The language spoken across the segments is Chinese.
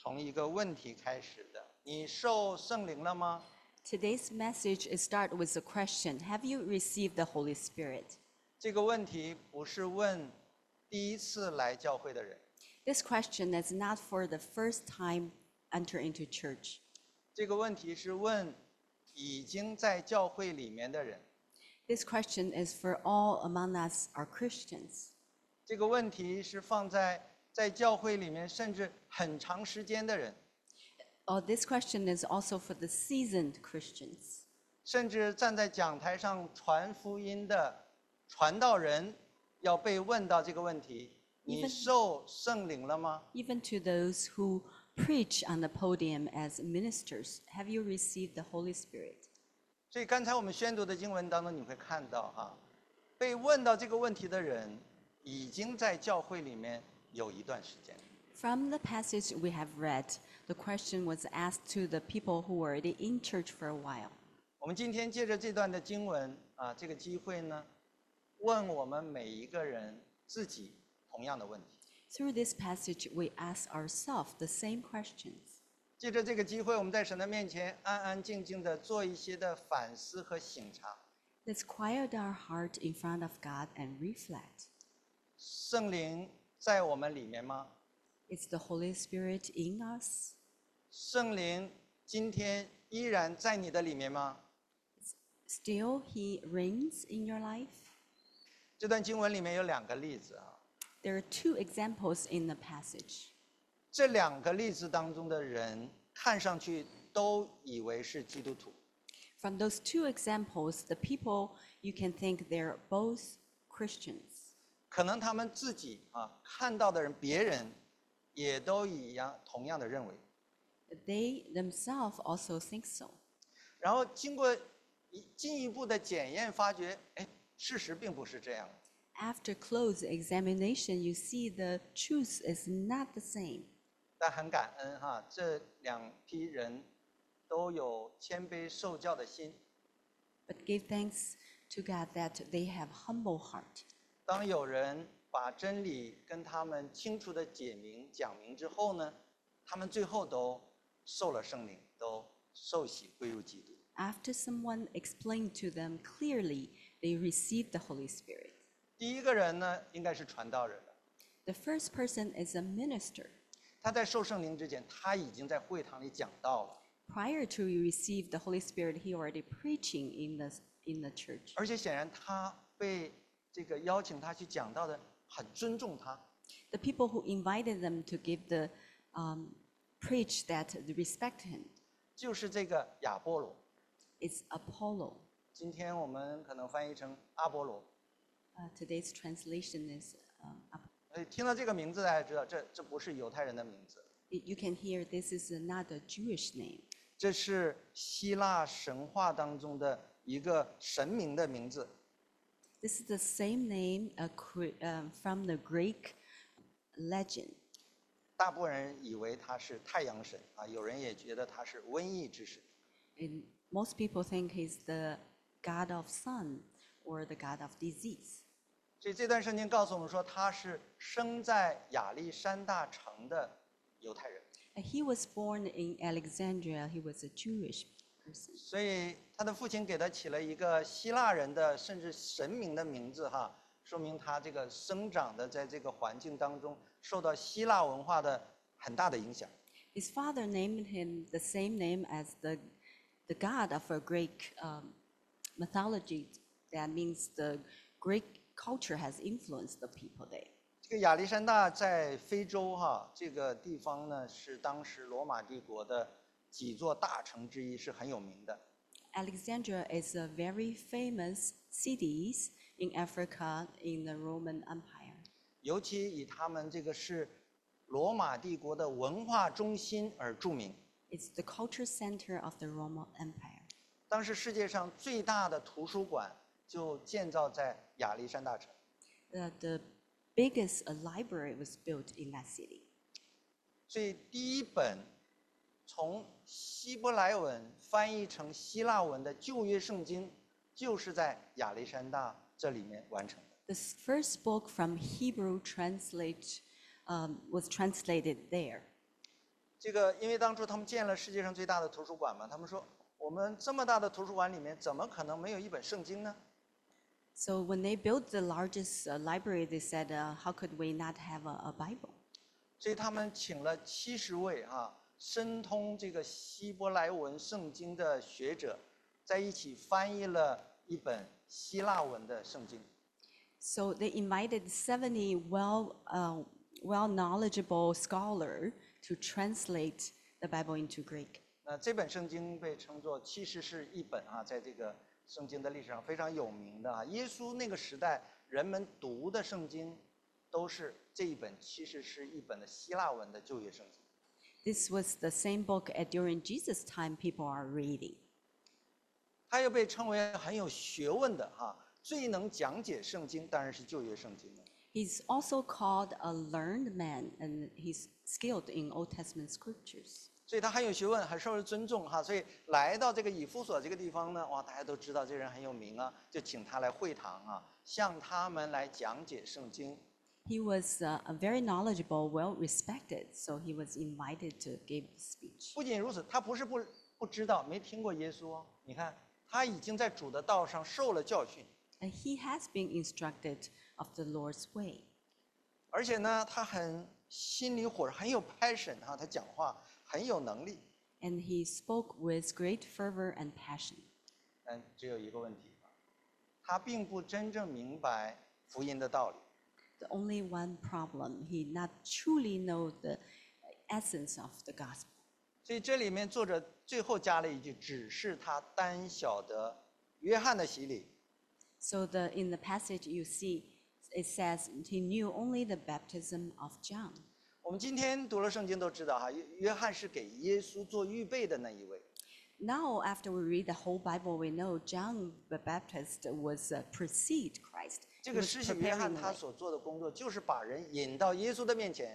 从一个问题开始的：你受圣灵了吗？ Today's message is start with a question. Have you received the Holy Spirit? 这个问题不是问第一次来教会的人， This question is not for the first time enter into church. 这个问题是问已经在教会里面的人， This question is for all among us are Christians. 这个问题是放在教会里面甚至很长时间的人， This question is also for the seasoned Christians. 甚至站在讲台上传福音的传道人，要被问到这个问题：你受圣灵了吗？ Even to those who preach on the podium as ministers, have you received the Holy Spirit? 所以刚才我们宣读的经文当中，你会看到被问到这个问题的人，已经在教会里面有一段时间。 From the passage we have read, the question was asked to the people who were already in church for a while. 我们今天借着这段的经文这个机会呢，问我们每一个人自己同样的问题。 Through this passage, we ask ourselves the same questions. 借着这个机会，我们在神的面前安安静静的做一些的反思和省察。 Let's quiet our heart in front of God and reflect. 圣灵在我们里面吗？ Is the Holy Spirit in us? 圣灵今天依然在你的里面吗？ Still, He reigns in your life? 这段经文里面有两个例子。 There are two examples in the passage. 这两个例子当中的人，看上去都以为是基督徒， From those two examples, the people, you can think they're both Christians. 可能他们自己看到的人，别人也都同样的认为。 They themselves also think so. 然后经过进一步的检验，发觉，事实并不是这样。 After close examination, you see the truth is not the same. 但很感恩这两批人都有谦卑受教的心。 But give thanks to God that they have humble heart. 当有人把真理跟他们清楚的讲明之后呢，他们最后都受了圣灵，都受洗归入基督。 After someone explained to them clearly, they received the Holy Spirit. 第一个人呢，应该是传道人了。 The first person is a minister. 他在受圣灵之前，他已经在会堂里讲道了， Prior to you receive the Holy Spirit, he already preaching in the church. 而且显然他被这个邀请他去讲道的很尊重他。 The people who invited them to give the preach that they respect him 就是这个亚波罗， is Apollo. 今天我们可能翻译成阿波罗。 Today's translation is Apollo. 听到这个名字，大家知道这不是犹太人的名字， You can hear this is not a Jewish name. 这是希腊神话当中的一个神明的名字。 This is the same name from the Greek legend. 大部分人以为他是太阳神有人也觉得他是瘟疫之神。 And most people think he's the god of sun or the god of disease. 所以这段圣经告诉我们说，他是生在亚历山大城的犹太人， He was born in Alexandria. He was a Jewish person. 所以他的父亲给他起了一个希腊人的甚至神明的名字说明他这个生长的在这个环境当中受到希腊文化的很大的影响。 His father named him the same name as the god of a Greek mythology. That means the Greek culture has influenced the people there. 这个亚历山大在非洲这个地方呢，是当时罗马帝国的几座大城之一，是很有名的。 Alexandria is a very famous city in Africa in the Roman Empire. 尤其以他们这个是罗马帝国的文化中心而著名。 It's the culture center of the Roman Empire. 当时世界上最大的图书馆就建造在亚历山大城。 The biggest library was built in that city. 所以第一本从希伯来文翻译成希腊文的旧约圣经，就是在亚历山大这里面完成的。 The first book from Hebrew was translated there. 这个因为当初他们建了世界上最大的图书馆嘛，他们说我们这么大的图书馆里面怎么可能没有一本圣经呢？ So when they built the largest library, they said, how could we not have a Bible? 所以他们请了70位深通这个希伯来文圣经的学者，在一起翻译了一本希腊文的圣经。 So they invited 70 well knowledgeable scholar to translate the Bible into Greek. 那这本圣经被称作其实是一本在这个圣经的历史上非常有名的耶稣那个时代人们读的圣经都是这一本其实是一本的希腊文的旧约圣经。 This was the same book during Jesus' time people are reading. 它又被称为很有学问的最能讲解圣经当然是旧约圣经了。 He's also called a learned man, and he's skilled in Old Testament scriptures. 所以他很有学问，很受人尊重所以来到这个以弗所这个地方呢，哇，大家都知道这人很有名就请他来会堂向他们来讲解圣经。 He was very knowledgeable, well respected, so he was invited to give the speech. 不仅如此，他不是不知道，没听过耶稣你看，他已经在主的道上受了教训， And he has been instructed of the Lord's way. 而且呢，他很心里火热，很有 passion 他讲话很有能力。 And he spoke with great fervor and passion. 但只有一个问题他并不真正明白福音的道理。 The only one problem, he not truly know the essence of the gospel. 所以这里面作者最后加了一句，只是他单晓得约翰的洗礼。 So in the passage you see, it says he knew only the baptism of John. 我们今天读了圣经都知道约翰是给耶稣做预备的那一位。 Now, after we read the whole Bible, we know John the Baptist was precede Christ. 这 He 个 was 施洗约翰 preparing the 他 way. 所做的工作，就是把人引到耶稣的面前。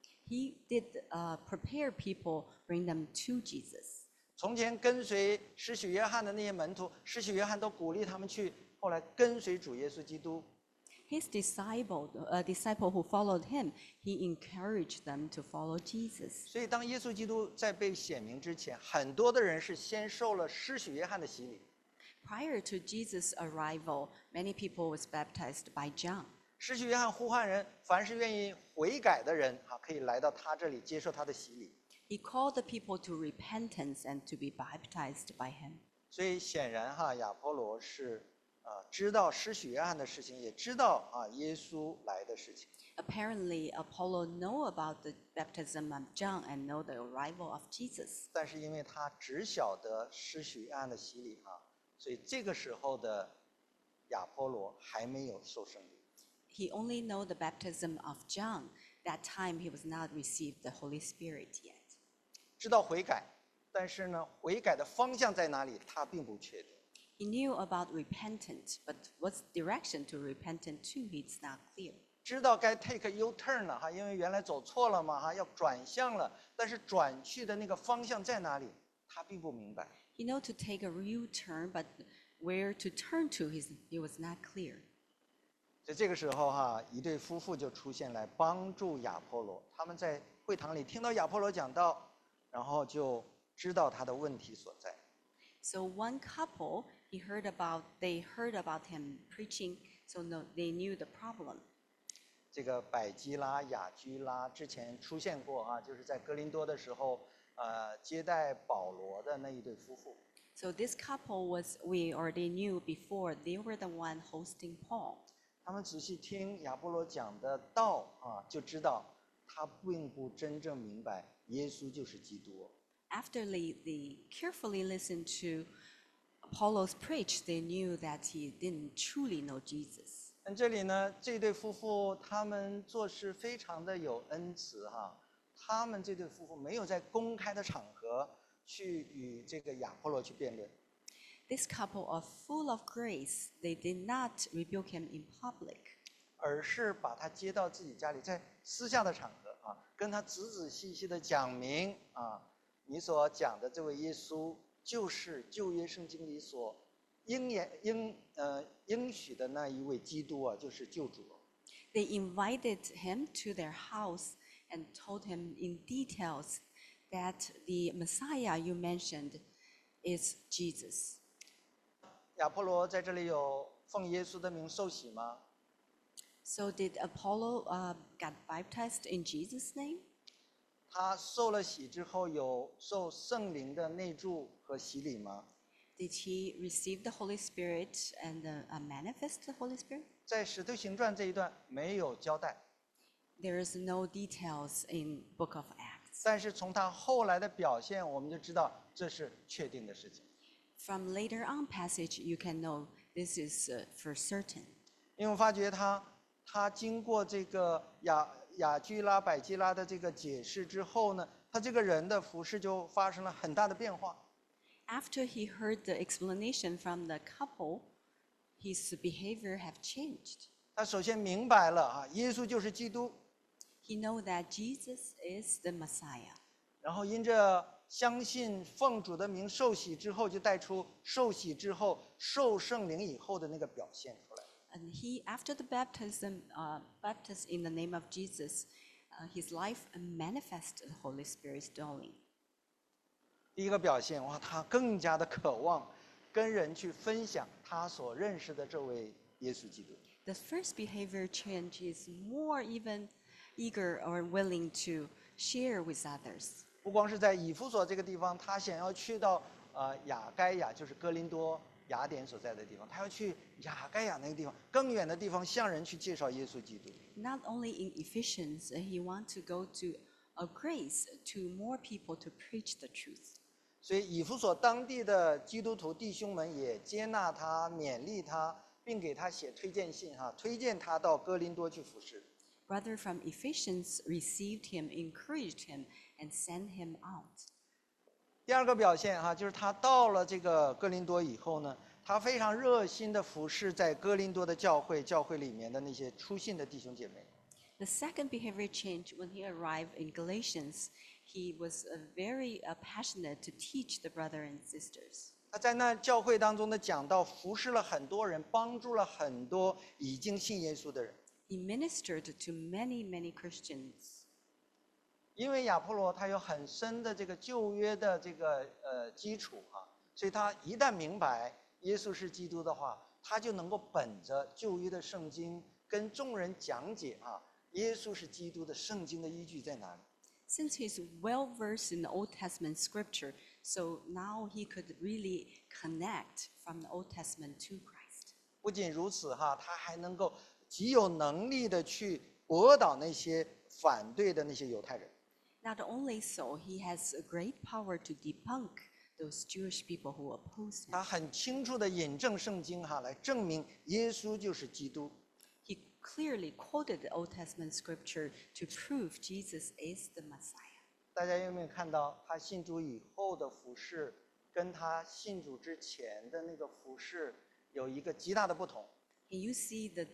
He did prepare people, bring them to Jesus. 从前跟随施洗约翰的那些门徒，施洗约翰都鼓励他们去，后来跟随主耶稣基督。 His disciple who followed him, he encouraged them to follow Jesus. 所以当耶稣基督在被显明之前，很多的人是先受了施洗约翰的洗礼。 Prior to Jesus' arrival, many people was baptized by John. 施洗约翰呼唤人，凡是愿意悔改的人可以来到他这里接受他的洗礼。 He called the people to repentance and to be baptized by him. 所以显然亚波罗是知道施洗约翰的事情，也知道耶稣来的事情。 Apparently, Apollo know about the baptism of John and know the arrival of Jesus. 但是因为他只晓得施洗约翰的洗礼所以这个时候的亚波罗还没有受圣灵。 He only know the baptism of John. That time he was not received the Holy Spirit yet. 知道悔改，但是呢，悔改的方向在哪里，他并不确定。 He knew about repentance, but what direction to repent to, it's not clear. 知道该 take a U-turn 了因为原来走错了嘛要转向了，但是转去的那个方向在哪里，他并不明白。 He know to take a U-turn, but where to turn to, he was not clear. 所以这个时候一对夫妇就出现来帮助亚波罗。他们在会堂里听到亚波罗讲道，然后就知道他的问题所在。 So one couple, they heard about him preaching, so they knew the problem. 这个百基拉、雅居拉之前出现过就是在哥林多的时候，接待保罗的那一对夫妇。 So this couple we already knew before. They were the one hosting Paul. 他们仔细听亚波罗讲的道就知道他并不真正明白耶稣就是基督。 After they carefully listened to Apollos preach, they knew that he didn't truly know Jesus. 但这里呢，这对夫妇他们做事非常的有恩慈他们这对夫妇没有在公开的场合去与这个亚波罗去辩论。 This couple are full of grace. They did not rebuke him in public, 而是把他接到自己家里，在私下的场合跟他仔仔细细的讲明你所讲的这位耶稣就是旧约圣经里所应许的那一位基督就是救主。 They invited him to their house and told him in details that the Messiah you mentioned is Jesus. 亚波罗在这里有奉耶稣的名受洗吗？ So did Apollo got baptized in Jesus' name? 他受了洗之后有受圣灵的内住和洗礼吗？ Did he receive the Holy Spirit and manifest the Holy Spirit? 在使徒行传这一段没有交代， There is no details in Book of Acts. 但是从他后来的表现，我们就知道这是确定的事情。 From later on passage, you can know this is for certain. 因为我发觉他经过这个雅居拉、百基拉的这个解释之后呢，他这个人的服饰就发生了很大的变化。 After he heard the explanation from the couple, his behavior have changed. 他首先明白了啊，耶稣就是基督， He know that Jesus is the Messiah. 然后因着相信奉主的名受洗之后，就带出受洗之后受圣灵以后的那个表现出来。 And he, after the baptism in the name of Jesus, his life manifested the Holy Spirit's dwelling. 第一个表现，哇，他更加的渴望跟人去分享他所认识的这位耶稣基督。 The first behavior change is more even eager or willing to share with others. 不光是在以弗所这个地方，他想要去到雅该亚，就是哥林多雅典所在的地方，他要去雅该亚那个地方更远的地方，向人去介绍耶稣基督。 Not only in Ephesians, he wants to go to a grace to more people to preach the truth. 所以以弗所当地的基督徒弟兄们也接纳他、勉励他，并给他写推荐信推荐他到哥林多去服侍。 Brother from Ephesians received him, encouraged him, and sent him out. 第二个表现就是他到了这个哥林多以后呢，他非常热心的服侍在哥林多的教会里面的那些初信的弟兄姐妹。 The second behavior change when he arrived in Galatians, he was very passionate to teach the brother and sisters. 他在那教会当中的讲道，服侍了很多人，帮助了很多已经信耶稣的人。 He ministered to many, many Christians. 因为亚波罗他有很深的这个旧约的这个基础所以他一旦明白耶稣是基督的话，他就能够本着旧约的圣经跟众人讲解耶稣是基督的圣经的依据在哪里。 Since he's well versed in the Old Testament scripture, so now he could really connect from the Old Testament to Christ. 不仅如此他还能够极有能力的去驳倒那些反对的那些犹太人。 Not only so, he has a great power to debunk those Jewish people who oppose him. 他很清楚的引证圣经来证明耶稣就是基督。 He clearly quoted the Old Testament scripture to prove Jesus is the Messiah. 大家有没有看到他信主以后的服饰，跟他信主之前的那个服饰有一个极大的不同？ Can you see the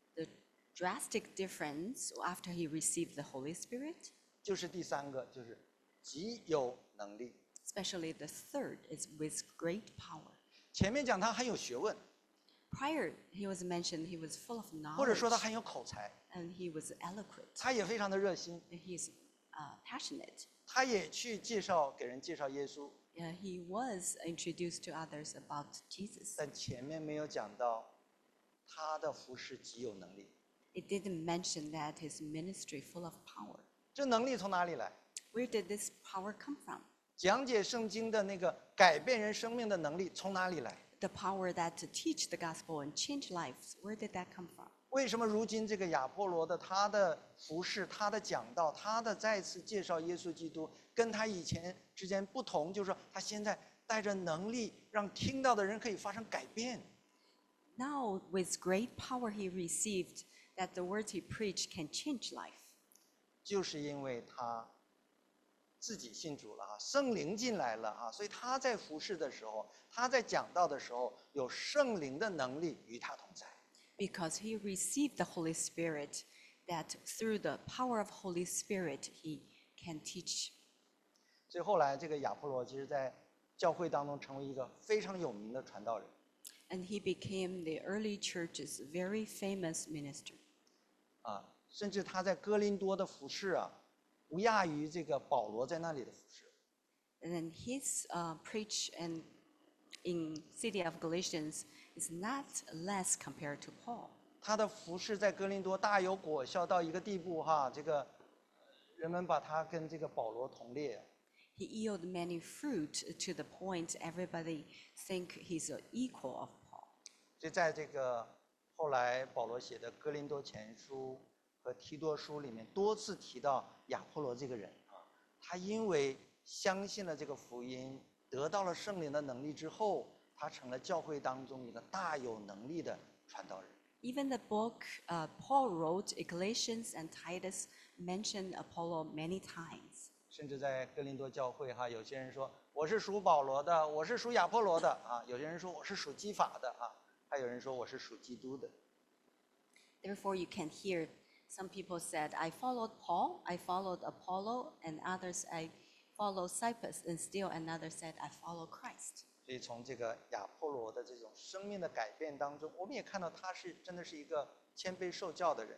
drastic difference after he received the Holy Spirit? 就是第三个，就是极有能力。 Especially the third is with great power. 前面讲他很有学问， Prior, he was mentioned he was full of 或者 knowledge 说他很有口才， and he was eloquent. 他也非常的热心， And he's passionate. 他也去给人介绍耶稣。 He was introduced to others about Jesus. 但前面没有讲到他的服饰极有能力。 It didn't mention that his ministry full of power. 这能力从哪里来？ Where did this power come from? 讲解圣经的那个改变人生命的能力从哪里来？ The power that to teach the gospel and change lives, where did that come from? 为什么如今这个亚波罗的他的服饰、他的讲道、他的再次介绍耶稣基督，跟他以前之间不同？就是说，他现在带着能力，让听到的人可以发生改变。 Now, with great power he received, that the words he preached can change life. 就是因为他自己信主了圣灵进来了所以他在服侍的时候，他在讲道的时候，有圣灵的能力与他同在。 Because he received the Holy Spirit, that through the power of Holy Spirit he can teach. 所以后来这个亚波罗，其实在教会当中成为一个非常有名的传道人。 And he became the early church's very famous minister. 甚至他在哥林多的服饰不亚于这个保罗在那里的服饰。 And then his preach and in city of Galatians is not less compared to Paul. 他的服饰在哥林多大有果效到一个地步哈，这个人们把他跟这个保罗同列。 He yielded many fruit to the point everybody think he's an equal of Paul. 所以在这个后来保罗写的哥林多前书和提多书里面多次提到亚波罗这个人啊，他因为相信了这个福音，得到了圣灵的能力之后，他成了教会当中一个大有能力的传道人。 Even the book Paul wrote, Galatians and Titus, mentioned Apollo many times. 甚至在哥林多教会哈，有些人说我是属保罗的，我是属亚波罗的啊，有些人说我是属基法的啊，还有人说我是属基督的。 Therefore, you can hear some people said, I followed Paul, I followed Apollo, and others I followed Cephas, and still another said, I follow Christ. 所以从这个亚波罗的这种生命的改变当中，我们也看到他是真的是一个谦卑受教的人。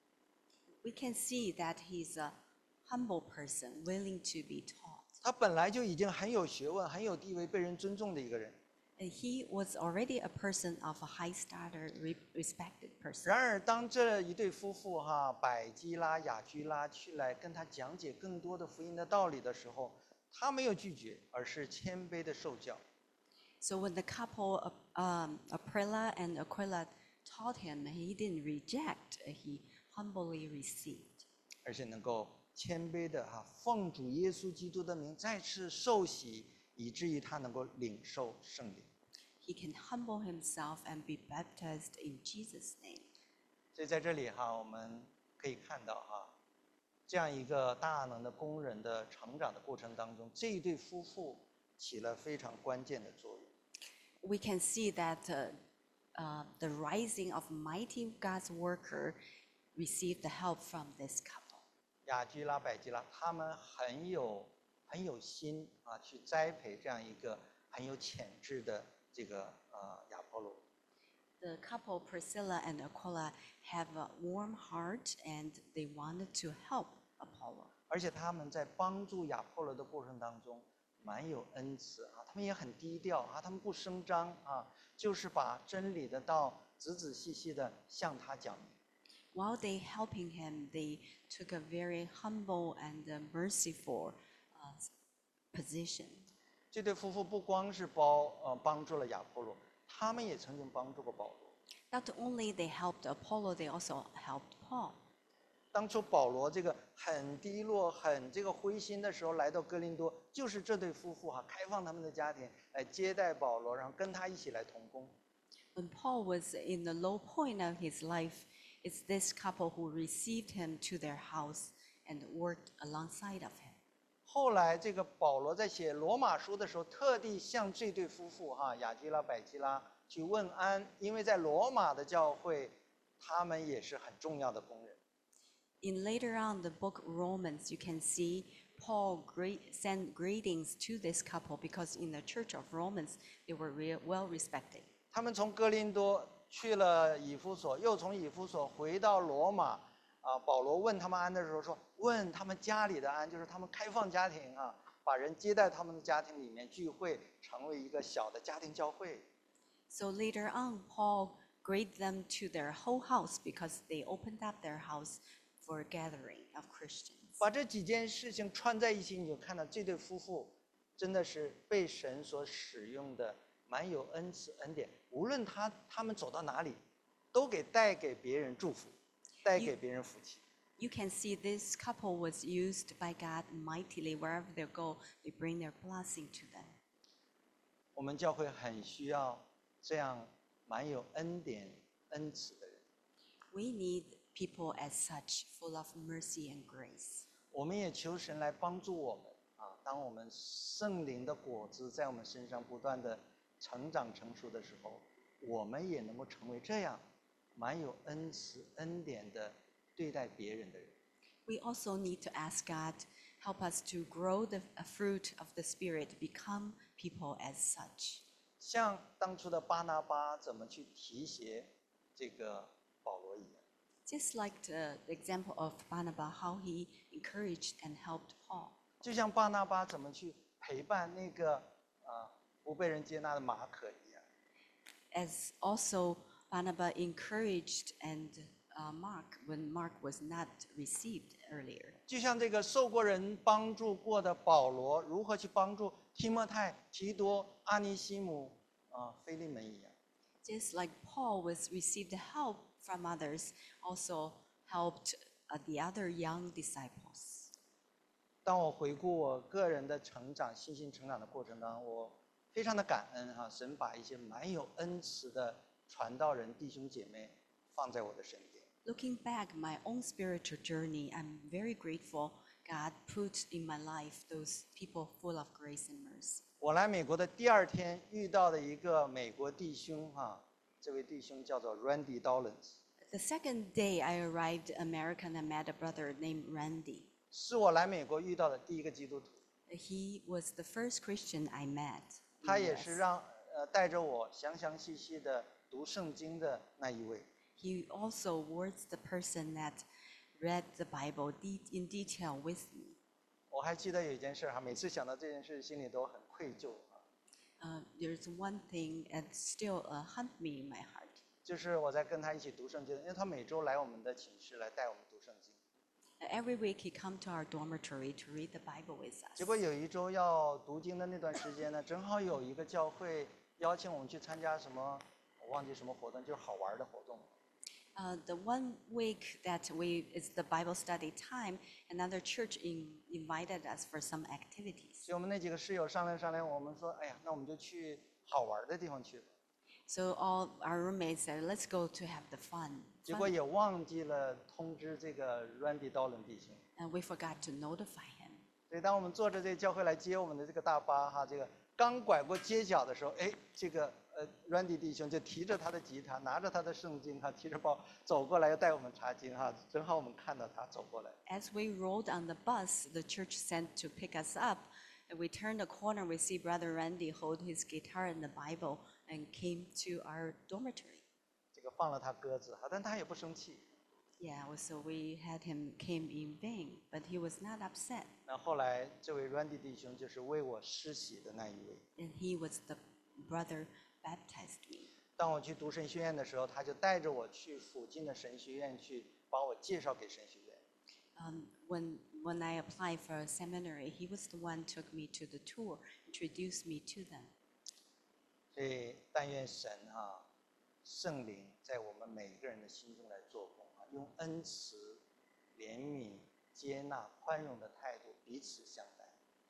We can see that he's a humble person, willing to be taught. 他本来就已经很有学问、很有地位、被人尊重的一个人。 And he was already a person of a high status, respected person. 然而，当这一对夫妇哈，百基拉、雅居拉去来跟他讲解更多的福音的道理的时候，他没有拒绝，而是谦卑的受教。 So when the couple, Aprilla and Aquila, taught him, he didn't reject, he humbly received. 而且能够谦卑的哈，奉主耶稣基督的名再次受洗，以至于他能够领受圣灵。 He can humble himself and be baptized in Jesus' name. 所以在这里哈，我们可以看到哈，这样一个大能的工人的成长的过程当中，这一对夫妇起了非常关键的作用。 We can see that the rising of mighty God's worker received the help from this couple. 雅居拉、百基拉，他们很有心啊，去栽培这样一个很有潜质的这个亚波罗。 The couple, Priscilla and Aquila, have a warm heart and they wanted to help Apollo. 而且他们在帮助亚波罗的过程当中，蛮有恩慈啊，他们也很低调啊，他们不声张啊，就是把真理的道仔仔细细的向他讲明。 While they helping him, they took a very humble and merciful position. 这对夫妇不光是帮助了亚波罗，他们也曾经帮助过保罗。 Not only they helped Apollo, they also helped Paul. 当初保罗这个很低落、很这个灰心的时候，来到哥林多，就是这对夫妇哈，开放他们的家庭来接待保罗，然后跟他一起来同工。 When Paul was in the low point of his life, it's this couple who received him to their house and worked alongside of him. 后来这个保罗在写罗马书的时候，特地向这对夫妇哈雅居拉、百基拉去问安，因为在罗马的教会，他们也是很重要的工人。 In later on the book Romans, you can see Paul send greetings to this couple because in the church of Romans, they were well respected. 他们从哥林多去了以弗所，又从以弗所回到罗马。保罗问他们安的时候说：“问他们家里的安，就是他们开放家庭啊，把人接待他们的家庭里面聚会，成为一个小的家庭教会。” So later on, Paul greeted them to their whole house because they opened up their house for a gathering of Christians. 把这几件事情串在一起，你就看到这对夫妇真的是被神所使用的，蛮有恩慈恩典。无论他们走到哪里，都带给别人祝福，带给别人福气。 You can see this couple was used by God mightily. Wherever they go, they bring their blessing to them. 我们教会很需要这样蛮有恩典、恩慈的人。 We need people as such, full of mercy and grace. 我们也求神来帮助我们啊！当我们圣灵的果子在我们身上不断的成长成熟的时候，我们也能够成为这样蛮有恩慈、恩典的对待别人的人。 We also need to ask God, help us to grow the fruit of the Spirit, become people as such. 像当初的巴拿巴怎么去提携这个保罗一样， Just like the example of Barnabas, how he encouraged and helped Paul. 就像巴拿巴怎么去陪伴那个不被人接纳的马可一样。 As also Barnabas encouraged and Mark when Mark was not received earlier. 就像这个受过人帮助过的保罗，如何去帮助提摩太、提多、阿尼西姆腓利门一样。 Just like Paul was received help from others, also helped the other young disciples. 当我回顾我个人的成长、信心成长的过程当中，我非常的感恩神把一些蛮有恩慈的传道人弟兄姐妹放在我的身边。 Looking back my own spiritual journey, I'm very grateful God put in my life those people full of grace and mercy. 我来美国的第2天遇到的一个美国弟兄这位弟兄叫做 Randy Dollins， The second day I arrived American, I met a brother named Randy. 是我来美国遇到的第一个基督徒。 He was the first Christian I met. 他也是带着我详详细细的读圣经的那一位。 He also was the person that read the Bible in detail with me. 我还记得有一件事每次想到这件事，心里都很愧疚 There's one thing that still haunt me in my heart. 就是我在跟他一起读圣经，因为他每周来我们的寝室来带我们读圣经。 Every week he come to our dormitory to read the Bible with us. 结果有一周要读经的那段时间呢，正好有一个教会邀请我们去参加什么，我忘记什么活动，就是好玩的活动。 The one week that it's the Bible study time, another church invited us for some activities. 所以我们那几个室友商量商量，我们说，哎呀，那我们就去好玩的地方去吧。 So all our roommates said, "Let's go to have the fun." 结果也忘记了通知这个 Randy Dolan 弟兄。 And we forgot to notify him. 所以当我们坐着这教会来接我们的这个大巴这个刚拐过街角的时候，这个Randy 弟兄就提着他的吉他，拿着他的圣经提着包走过来，要带我们查经正好我们看到他走过来。 As we rolled on the bus, the church sent to pick us up, and we turned the corner. We see Brother Randy hold his guitar and the Bible and came to our dormitory. 这个放了他鸽子但他也不生气。 Yeah, so we had him came in vain, but he was not upset. 那后来这位 Randy 弟兄就是为我施洗的那一位。 And he was the brother baptized me. 当我去读神学院的时候，他就带着我去附近的神学院去把我介绍给神学院。 When I applied for a seminary, he was the one took me to the tour, introduced me to them. 所以但愿神圣灵在我们每一个人的心中来做工用恩慈、怜悯、接纳、宽容的态度彼此相待。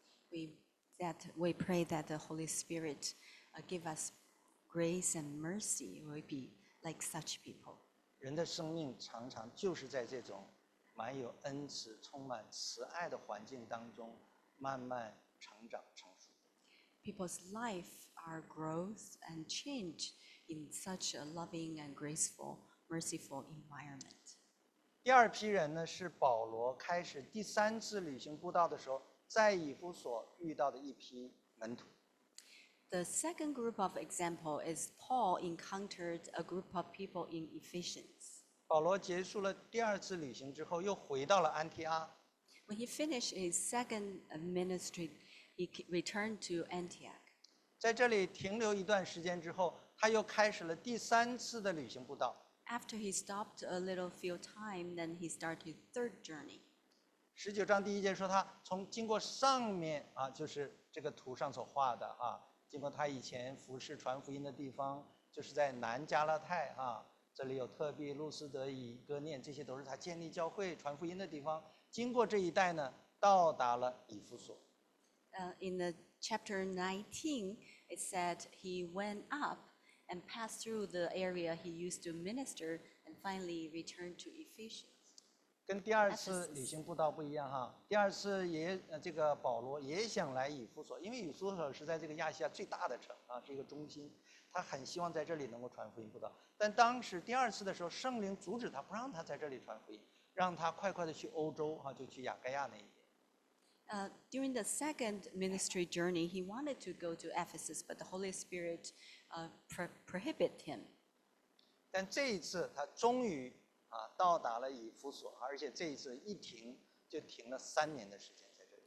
We pray that the Holy Spirit give us grace and mercy. We'll be like such people. 人的生命常常就是在这种满有恩慈、充满慈爱的环境当中，慢慢成长成熟。 People's life are growth and change in such a loving and graceful, merciful environment. 第2批人呢，是保罗开始第3次旅行布道的时候，在以弗所遇到的一批门徒。 The second group of example is Paul encountered a group of people in Ephesians. 保罗结束了第2次旅行之后，又回到了安提阿。 When he finished his second ministry, he returned to Antioch. 在这里停留一段时间之后，他又开始了第3次的旅行布道。 After he stopped a little few time, then he started his third journey. 19章第1节说，他经过上面就是这个图上所画的经过他以前服侍传福音的地方，就是在南加拉太这里有特庇、路斯德、以哥念，这些都是他建立教会传福音的地方。经过这一带呢，到达了以弗所。 In the chapter 19, it said he went up and passed through the area he used to minister, and finally returned to Ephesians. 跟第2次旅行布道不一样第2次这个保罗也想来以弗所，因为以弗所是在这个亚细亚最大的城是一个中心，他很希望在这里能够传福音布道。但当时第2次的时候，圣灵阻止他，不让他在这里传福音，让他快快的去欧洲就去雅盖亚那一边。 During the second ministry journey, he wanted to go to Ephesus, but the Holy Spirit prohibited him. 但这一次他终于到达了以弗所，而且这一次一停就停了3年的时间在这里。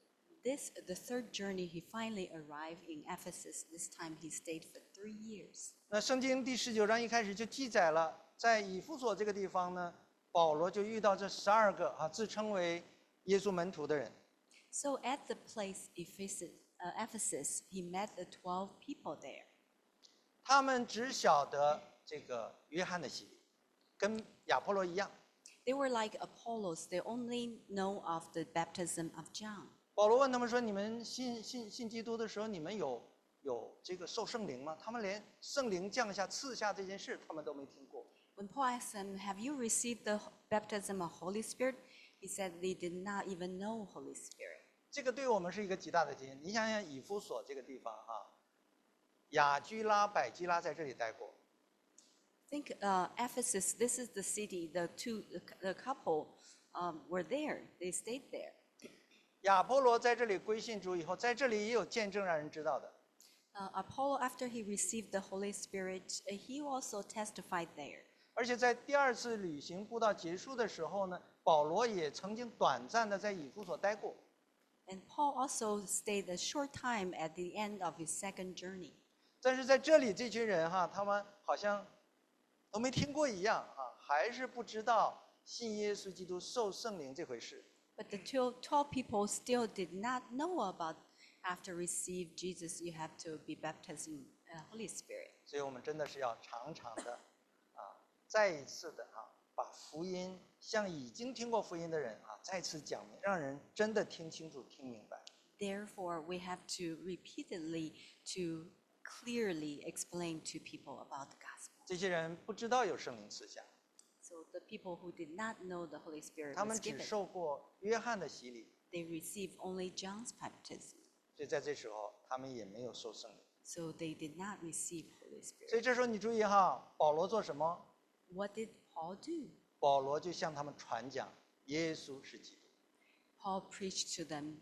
the third journey, he finally arrived in Ephesus. This time he stayed for 3 years. 那圣经第19章一开始就记载了，在以弗所这个地方呢，保罗就遇到这12个自称为耶稣门徒的人。 So at the place Ephesus, he met the 12 people there. 他们只晓得这个约翰的洗礼，跟亚波罗一样。 They were like Apollos. They only know of the baptism of John. 保罗问他们说：“你们信基督的时候，你们有这个受圣灵吗？”他们连圣灵降下赐下这件事，他们都没听过。 When Paul asked them, "Have you received the baptism of Holy Spirit?" He said they did not even know Holy Spirit. 这个对我们是一个极大的提醒。你想想以弗所这个地方雅居拉、百基拉在这里待过。 Think Ephesus. This is the city. The couple were there. They stayed there. 亚波罗在这里归信主以后，在这里也有见证让人知道的。 Apollo, after he received the Holy Spirit, he also testified there. 而且在第2次旅行布道结束的时候呢，保罗也曾经短暂的在以弗所待过。 And Paul also stayed a short time at the end of his second journey. 但是在这里这群人他们好像都没听过一样还是不知道信耶稣基督受圣灵这回事。 But the 12 people still did not know about after receive Jesus, you have to be baptized in Holy Spirit. 所以我们真的是要常常的再一次的把福音向已经听过福音的人再次讲明，让人真的听清楚、听明白。 Therefore, we have to repeatedly to clearly explain to people about the gospel. 这些人不知道有圣灵赐下， So the people who did not know the Holy Spirit 他 was 们只 given, 受过约翰的洗礼， they received only John's baptism. 所以在这时候他们也没有受圣灵。 So they did not receive Holy 所以 Spirit. 这时候你注意保罗做什么？ What did Paul do? 保罗就向他们传讲耶稣是基督。 Paul preached to them,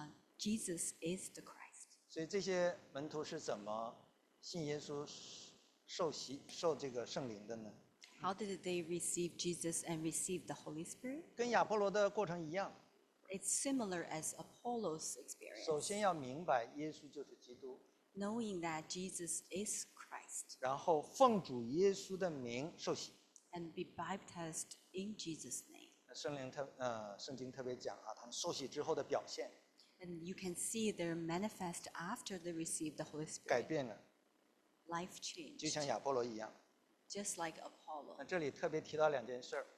Jesus is the Christ. 所以这些门徒是怎么信耶稣、受这个圣灵的呢？ How did they receive Jesus and receive the Holy Spirit? 跟亚波罗的过程一样， It's similar as Apollo's 首 experience, 先要明白耶稣就是基督， knowing that Jesus is Christ 然后奉主耶稣的名受洗。 and be baptized in Jesus' name. 圣经特别讲他们受洗之后的表现 And you can see their manifest after they receive the Holy 改 Spirit. 变了， Life 就 changed, 像亚波罗一样。 just like Apollo. 那这里特别提到2件事儿，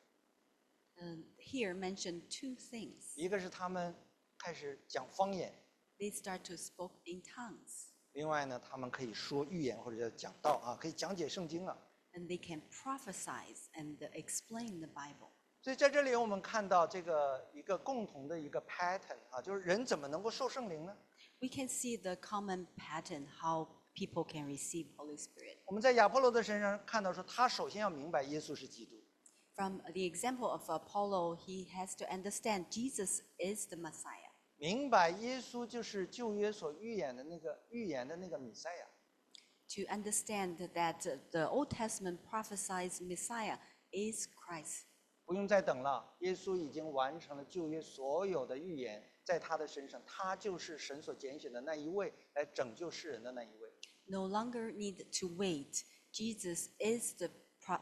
Here mentioned 2 things. 一个是他们开始讲方言， They start to speak in tongues, 另外呢，他们可以说预言或者叫讲道可以讲解圣经了。 and they can prophesy and explain the Bible. 所以在这里我们看到这个一个共同的一个 pattern 就是人怎么能够受圣灵呢？ We can see the common pattern how people can receive Holy Spirit. 我们在亚波罗的身上看到说，他首先要明白耶稣是基督， From the example of Apollo, he has to understand Jesus is the Messiah. 明白耶稣就是旧约所预言的那个弥赛亚。 To understand that the Old Testament prophesies Messiah is Christ. 不用再等了，耶稣已经完成了旧约所有的预言，在他的身上，他就是神所拣选的那一位，来拯救世人的那一位。 No longer need to wait. Jesus is the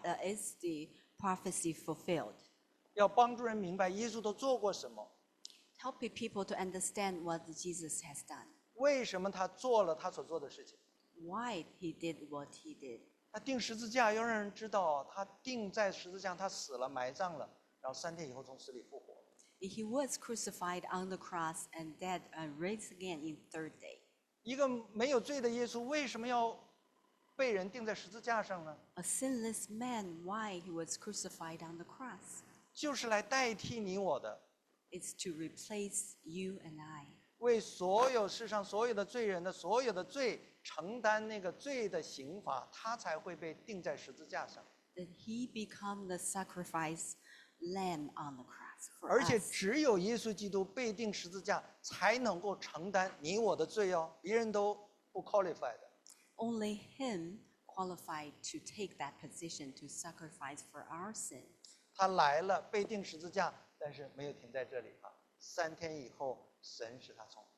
prophecy fulfilled. 要帮助人明白耶稣都做过什么， Helping people to understand what Jesus has done. 为什么他做了他所做的事情。 Why he did what he did. 他钉十字架，要让人知道他钉在十字架上，他死了，埋葬了，然后3天以后从死里复活。 He was crucified on the cross and dead and raised again in 3rd day. 一个没有罪的耶稣，为什么要被人钉在十字架上呢？ A sinless man, why he was crucified on the cross? 就是来代替你我的， It's to replace you and I. 为所有世上所有的罪人的所有的罪承担那个罪的刑罚，他才会被钉在十字架上。 That he become the sacrifice lamb on the cross for 而且 us. 只有耶稣基督被钉十字架，才能够承担你我的罪哦，别人都不 qualify 的。 Only him qualified to take that position to sacrifice for our sin. 他来了，被钉十字架，但是没有停在这里3天以后，神使他从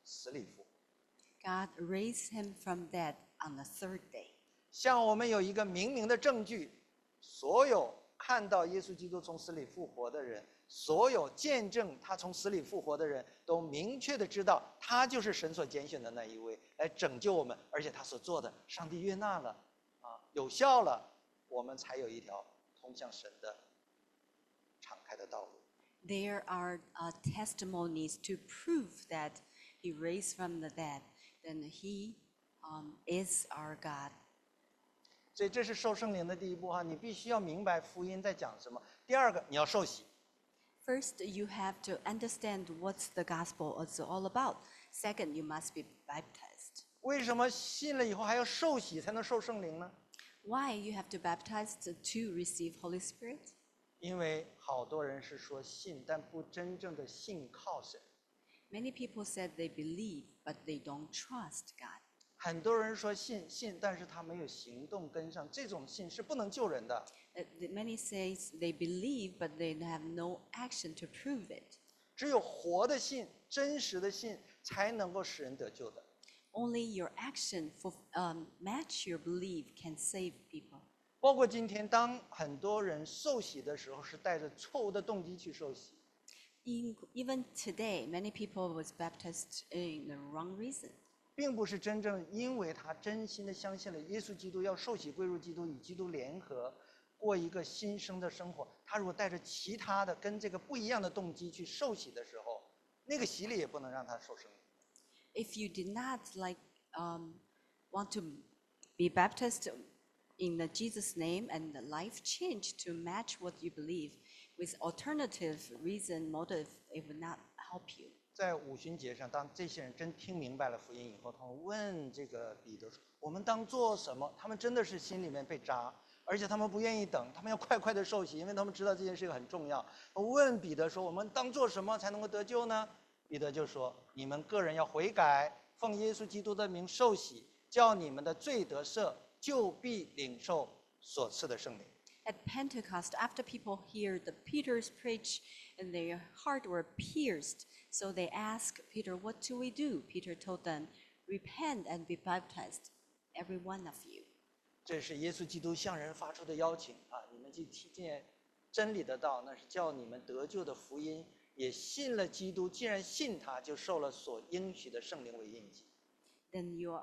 死里复活。 God raised him from dead on the third day. 像我们有一个明明的证据，所有看到耶稣基督从死里复活的人，所有见证他从死里复活的人，都明确的知道他就是神所拣选的那一位，来拯救我们，而且他所做的，上帝悦纳了，有效了，我们才有一条通向神的敞开的道路。 There are testimonies to prove that he raised from the dead. Then he is our God. 所以这是受圣灵的第一步哈，你必须要明白福音在讲什么。第二个，你要受洗。 First, you have to understand what the gospel is all about. Second, you must be baptized. 为什么信了以后还要受洗才能受圣灵呢？ Why you have to baptize to receive Holy Spirit? 因为好多人是说信，但不真正的信靠神。 Many people said they believe, but they don't trust God. 很多人说信，但是他没有行动跟上，这种信是不能救人的。 Many say they believe, but they have no action to prove it. 只有活的信、真实的信，才能够使人得救的。 Only your action match your belief can save people. 包括今天，当很多人受洗的时候，是带着错误的动机去受洗。 Even today, many people was baptized in the wrong reason. 并不是真正因为他真心的相信了耶稣基督，要受洗归入基督，与基督联合，过一个新生的生活。他如果带着其他的跟这个不一样的动机去受洗的时候，那个洗礼也不能让他受圣灵。 If you did not want to be baptized in the Jesus name and the life change to match what you believe with alternative reason motive, it would not help you. 在五旬节上，当这些人真听明白了福音以后，他们问这个彼得说：“我们当做什么？”他们真的是心里面被扎，而且他们不愿意等，他们要快快的受洗，因为他们知道这件事很重要。问彼得说：“我们当做什么才能够得救呢？”彼得就说：“你们个人要悔改，奉耶稣基督的名受洗，叫你们的罪得赦，就必领受所赐的圣灵。” At Pentecost, after people heard the Peter's preach and their heart were pierced, so they asked Peter, "What do we do?" Peter told them, "Repent and be baptized, every one of you." 这是耶稣基督向人发出的邀请啊！你们既听见真理的道，那是叫你们得救的福音，也信了基督。既然信他，就受了所应许的圣灵为印记。 Then you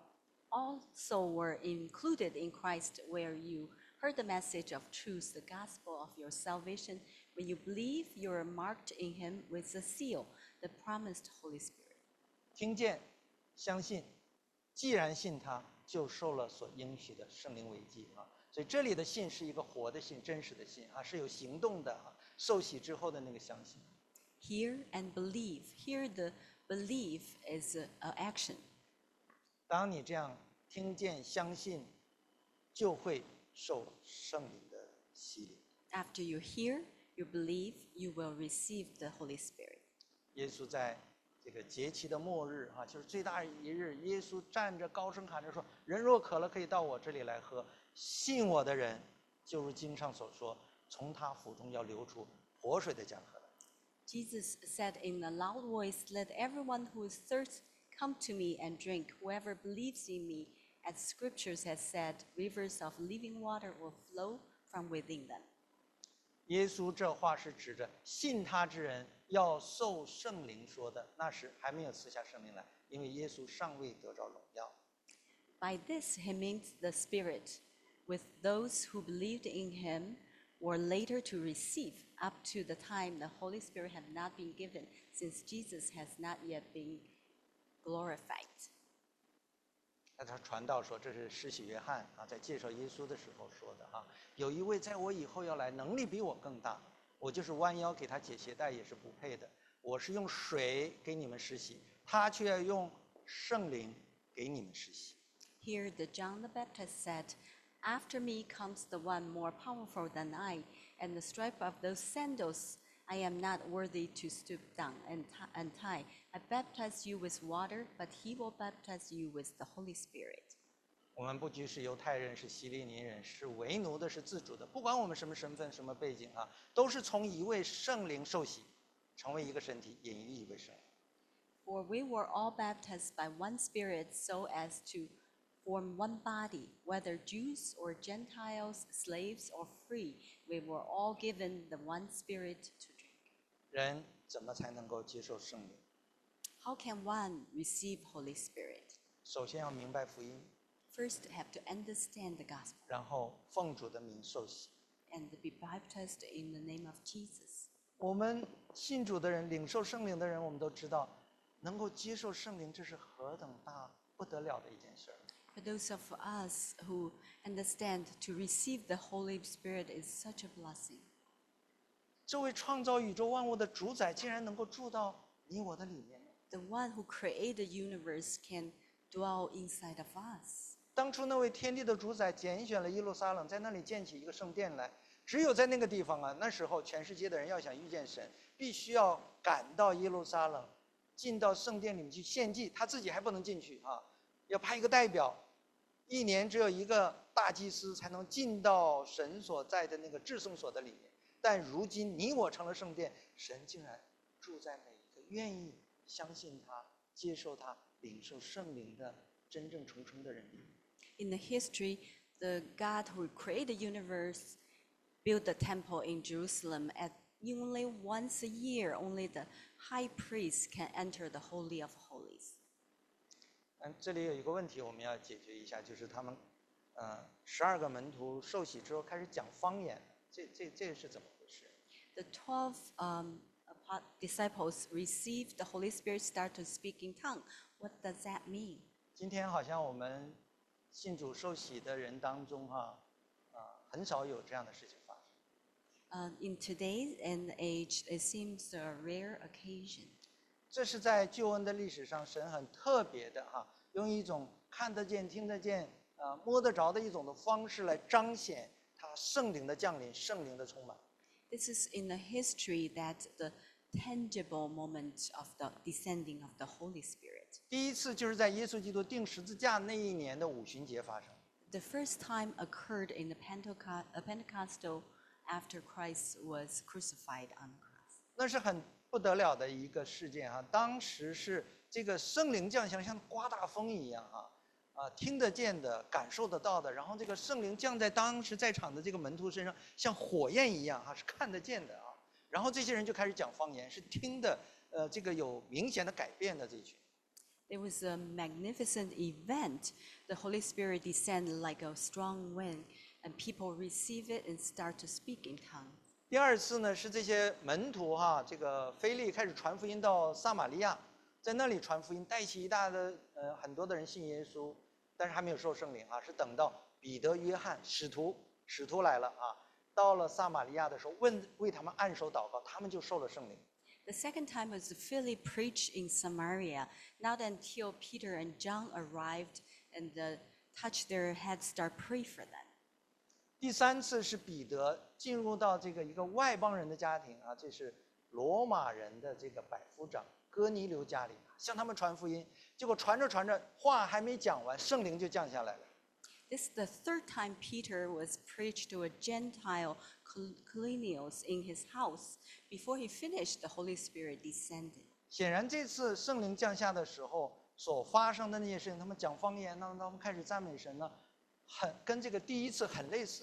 also were included in Christ, where you heard the message of truth, the gospel of your salvation. When you believe, you are marked in him with the seal, the promised Holy Spirit. 听见，相信，既然信他，就受了所应许的圣灵为记啊！所以这里的信是一个活的信，真实的信啊，是有行动的啊。受洗之后的那个相信。 Hear and believe. Here, the belief is action. 当你这样听见、相信，就会受圣灵的洗礼。 After you hear, you believe, you will receive the Holy Spirit. 耶稣在这个节期的末日啊，就是最大一日，耶稣站着高声喊着说：“人若渴了，可以到我这里来喝。信我的人，就如经上所说，从他腹中要流出活水的江河来。” Jesus said in a loud voice, "Let everyone who is thirsty come to me and drink. Whoever believes in me, as scriptures has said, rivers of living water will flow from within them." 耶稣这话是指着信他之人要受圣灵说的，那时还没有赐下圣灵来，因为耶稣尚未得着荣耀。 By this, he means the Spirit, with those who believed in him were later to receive, up to the time the Holy Spirit had not been given, since Jesus has not yet been glorified. 那他传道说，这是施洗约翰啊，在介绍耶稣的时候说的哈。有一位在我以后要来，能力比我更大，我就是弯腰给他解鞋带也是不配的。我是用水给你们施洗，他却要用圣灵给你们施洗。 Here, the John the Baptist said, "After me comes the one more powerful than I, and the strap of those sandals I am not worthy to stoop down and untie. I baptize you with water, but he will baptize you with the Holy Spirit." 我们不拘是犹太人，是希利尼人，是为奴的，是自主的，不管我们什么身份、什么背景啊，都是从一位圣灵受洗，成为一个身体，引一位圣灵。 For we were all baptized by one Spirit so as to form one body, whether Jews or Gentiles, slaves or free, we were all given the one Spirit to drink. 人怎么才能够接受圣灵？ How can one receive Holy Spirit? 首先要明白福音， First, have to understand the gospel 然后奉主的名受洗。 and be baptized in the name of Jesus. 我们信主的人，领受圣灵的人，我们都知道，能够接受圣灵，这是何等大不得了的一件事儿。 For those of us who understand to receive the Holy Spirit is such a blessing. 这位创造宇宙万物的主宰，竟然能够住到你我的里面。 The one who created the universe can dwell inside of us. 当初那位天地的主宰拣选了耶路撒冷，在那里建起一个圣殿来。只有在那个地方啊，那时候全世界的人要想遇见神，必须要赶到耶路撒冷，进到圣殿里面去献祭，他自己还不能进去啊，要派一个代表。一年只有一个大祭司才能进到神所在的那个至圣所的里面。但如今你我成了圣殿，神竟然住在每一个愿意相信他、接受他、领受圣灵的真正重生的人里面。 In the history, the God who created the universe built the temple in Jerusalem. At only once a year, only the high priest can enter the Holy of Holies. 这里有一个问题我们要解决一下，就是他们，12个门徒受洗之后开始讲方言，这是怎么回事？ The 12 disciples received the Holy Spirit, start to speak in tongue. What does that mean? 今天好像我们信主受洗的人当中很少有这样的事情发生。 In today's and age, it seems a rare occasion. 这是在救恩的历史上，神很特别的用一种看得见、听得见、摸得着的一种的方式来彰显他圣灵的降临、圣灵的充满。 This is in the history that the tangible moment of the descending of the Holy Spirit. 第一次就是在耶稣基督钉十字架那一年的五旬节发生。 The first time occurred in the Pentecostal after Christ was crucified on the cross. 那是很不得了的一个事件当时是这个圣灵降下来，像刮大风一样听得见的、感受得到的，然后这个圣灵降在当时在场的这个门徒身上，像火焰一样是看得见的然后这些人就开始讲方言，是听的这个有明显的改变的这一群。 It was a magnificent event. The Holy Spirit descended like a strong wind, and people receive it and start to speak in tongues. 第二次呢是这些门徒这个腓利开始传福音到撒玛利亚，在那里传福音，带起很多的人信耶稣，但是还没有受圣灵是等到彼得、约翰使徒来了到了撒玛利亚的时候，为他们按手祷告，他们就受了圣灵。 The second time was Philip preached in Samaria. Not until Peter and John arrived and touched their heads, start pray for them. 第三次是彼得进入到这个一个外邦人的家庭这是罗马人的这个百夫长哥尼流家里，向他们传福音，结果传着传着，话还没讲完，圣灵就降下来了。 This is the third time Peter was preached to a Gentile colonials in his house. Before he finished, the Holy Spirit descended. 显然这次圣灵降下的时候所发生的那些事情，他们讲方言呢，他们开始赞美神呢，跟这个第一次很类似。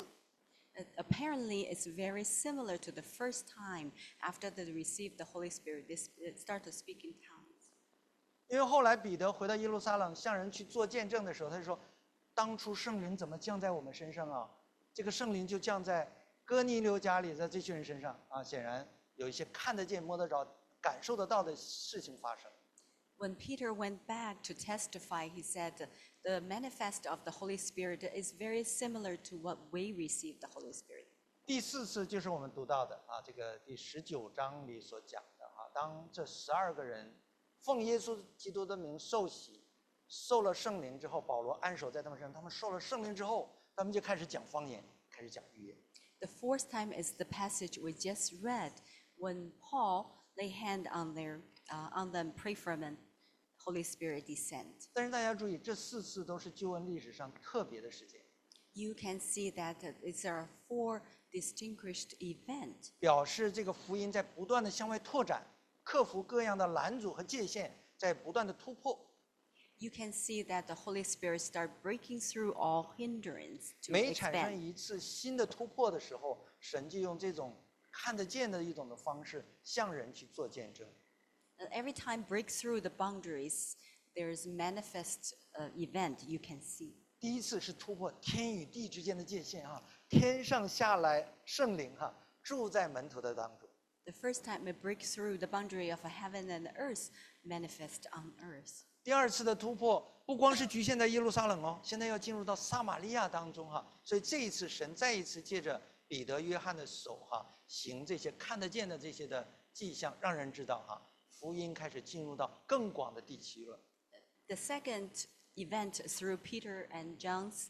Apparently, it's very similar to the first time after they received the Holy Spirit. They start to speak in tongues. 因为后来彼得回到耶路撒冷向人去做见证的时候，他就说：“当初圣灵怎么降在我们身上这个圣灵就降在哥尼流家里的这群人身上显然有一些看得见、摸得着、感受得到的事情发生。 When Peter went back to testify, he said, the manifest of the Holy Spirit is very similar to what we received the Holy Spirit. 第四次就是我们读到的这个第19章里所讲的当这12个人奉耶稣基督的名受洗，受了圣灵之后，保罗按手在他们身上，他们受了圣灵之后，他们就开始讲方言，开始讲语言。 The fourth time is the passage we just read, when Paul lay hand on them, pray for them, Holy Spirit descend. 但是大家注意，这4次都是救恩历史上特别的事件， You can see that it's a 4 distinguished event. 表示这个福音在不断的向外拓展，克服各样的拦阻和界限， 在不断的突破。 You can see that the Holy Spirit start breaking through all hindrance to 每产生 expand. 一次新的突破的时候，神就用这种看得见的一种的方式向人去做见证。 And every time break through the boundaries, there's manifest event you can see. 第一次是突破天与地之间的界限哈，天上下来圣灵哈，住在门徒的当中。 The first time it break through the boundary of heaven and earth, manifest on earth. 第二次的突破不光是局限在耶路撒冷哦，现在要进入到撒玛利亚当中哈，所以这一次神再一次借着彼得、约翰的手哈，行这些看得见的这些的迹象，让人知道哈，福音开始进入到更广的地区了。 The second event through Peter and John's